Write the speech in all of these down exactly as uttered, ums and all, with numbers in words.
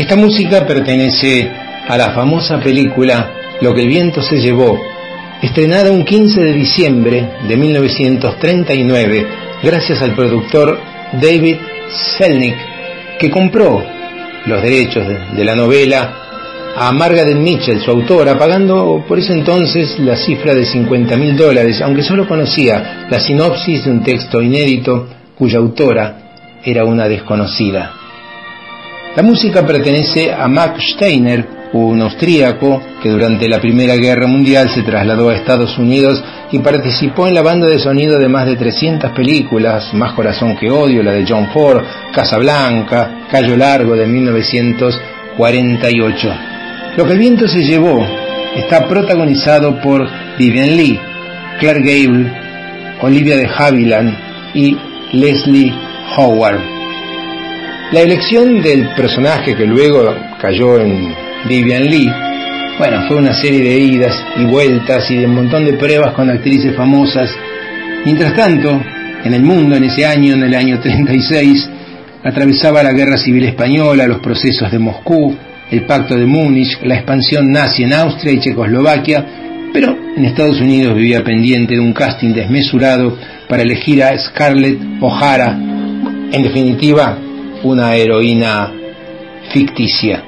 Esta música pertenece a la famosa película Lo que el viento se llevó, estrenada un quince de diciembre de mil novecientos treinta y nueve gracias al productor David Selznick, que compró los derechos de, de la novela a Margaret Mitchell, su autora, pagando por ese entonces la cifra de cincuenta mil dólares, aunque solo conocía la sinopsis de un texto inédito cuya autora era una desconocida. La música pertenece a Max Steiner, un austríaco que durante la Primera Guerra Mundial se trasladó a Estados Unidos y participó en la banda de sonido de más de trescientas películas: Más corazón que odio, la de John Ford, Casablanca, Cayo Largo de mil novecientos cuarenta y ocho. Lo que el viento se llevó está protagonizado por Vivien Leigh, Clark Gable, Olivia de Havilland y Leslie Howard. La elección del personaje que luego cayó en Vivien Leigh, bueno, fue una serie de idas y vueltas y de un montón de pruebas con actrices famosas. Mientras tanto, en el mundo, en ese año, en el año treinta y seis, atravesaba la Guerra Civil Española, los procesos de Moscú, el Pacto de Múnich, la expansión nazi en Austria y Checoslovaquia, pero en Estados Unidos vivía pendiente de un casting desmesurado para elegir a Scarlett O'Hara, en definitiva, una heroína ficticia.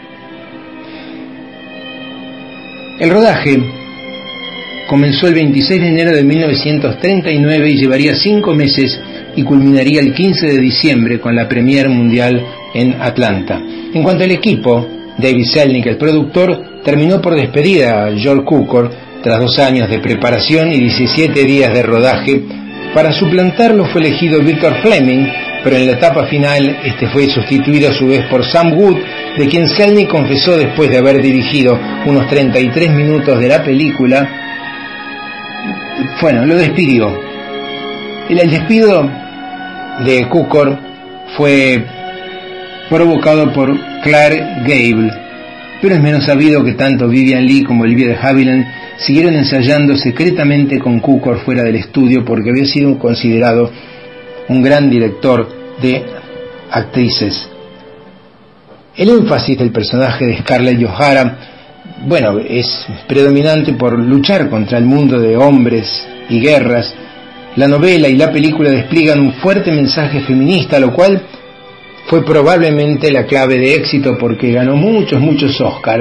El rodaje comenzó el veintiséis de enero de mil novecientos treinta y nueve y llevaría cinco meses y culminaría el quince de diciembre con la premier mundial en Atlanta. En cuanto al equipo, David Selznick, el productor, terminó por despedir a Joel Cukor tras dos años de preparación y diecisiete días de rodaje. Para suplantarlo fue elegido Victor Fleming, pero en la etapa final este fue sustituido a su vez por Sam Wood, de quien Selznick confesó después de haber dirigido unos treinta y tres minutos de la película, bueno, lo despidió. El, el despido de Cukor fue provocado por Clark Gable, pero es menos sabido que tanto Vivien Leigh como Olivia de Havilland siguieron ensayando secretamente con Cukor fuera del estudio porque había sido considerado un gran director de actrices. El énfasis del personaje de Scarlett O'Hara, bueno, es predominante por luchar contra el mundo de hombres y guerras. La novela y la película despliegan un fuerte mensaje feminista, lo cual fue probablemente la clave de éxito porque ganó muchos, muchos Oscar.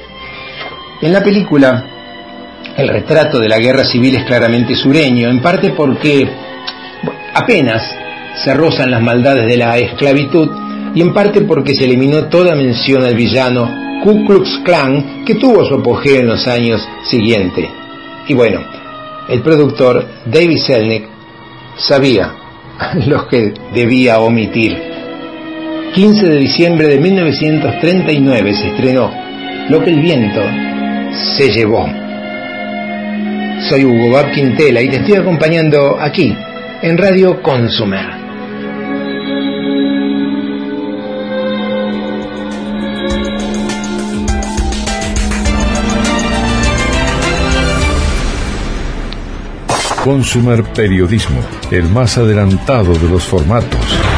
En la película, el retrato de la guerra civil es claramente sureño, en parte porque apenas se rozan las maldades de la esclavitud y en parte porque se eliminó toda mención al villano Ku Klux Klan, que tuvo su apogeo en los años siguientes. Y bueno, el productor David Selznick sabía lo que debía omitir. quince de diciembre de mil novecientos treinta y nueve se estrenó Lo que el viento se llevó. Soy Hugo Bab Quintela y te estoy acompañando aquí en Radio Consumer. Consumer Periodismo, el más adelantado de los formatos.